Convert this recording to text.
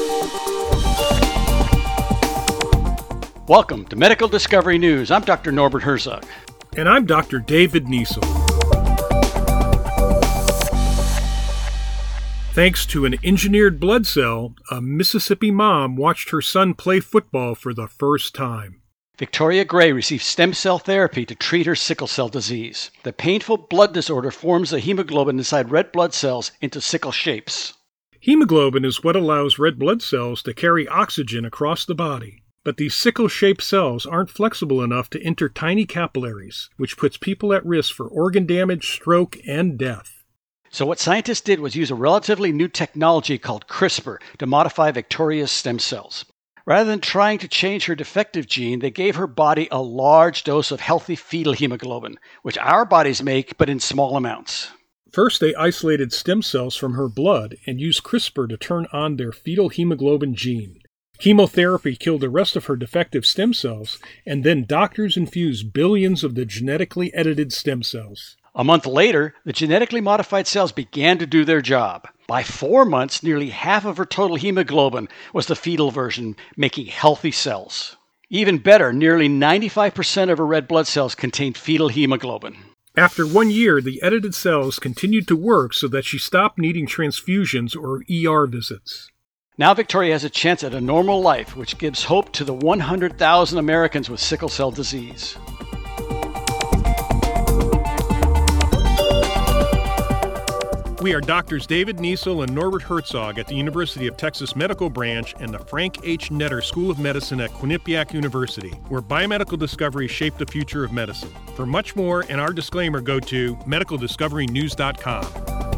Welcome to Medical Discovery News. I'm Dr. Norbert Herzog. And I'm Dr. David Niesel. Thanks to an engineered blood cell, a Mississippi mom watched her son play football for the first time. Victoria Gray received stem cell therapy to treat her sickle cell disease. The painful blood disorder forms the hemoglobin inside red blood cells into sickle shapes. Hemoglobin is what allows red blood cells to carry oxygen across the body. But these sickle-shaped cells aren't flexible enough to enter tiny capillaries, which puts people at risk for organ damage, stroke, and death. So what scientists did was use a relatively new technology called CRISPR to modify Victoria's stem cells. Rather than trying to change her defective gene, they gave her body a large dose of healthy fetal hemoglobin, which our bodies make, but in small amounts. First, they isolated stem cells from her blood and used CRISPR to turn on their fetal hemoglobin gene. Chemotherapy killed the rest of her defective stem cells, and then doctors infused billions of the genetically edited stem cells. A month later, the genetically modified cells began to do their job. By 4 months, nearly half of her total hemoglobin was the fetal version, making healthy cells. Even better, nearly 95% of her red blood cells contained fetal hemoglobin. After 1 year, the edited cells continued to work so that she stopped needing transfusions or ER visits. Now Victoria has a chance at a normal life, which gives hope to the 100,000 Americans with sickle cell disease. We are Doctors David Niesel and Norbert Herzog at the University of Texas Medical Branch and the Frank H. Netter School of Medicine at Quinnipiac University, where biomedical discoveries shape the future of medicine. For much more and our disclaimer, go to medicaldiscoverynews.com.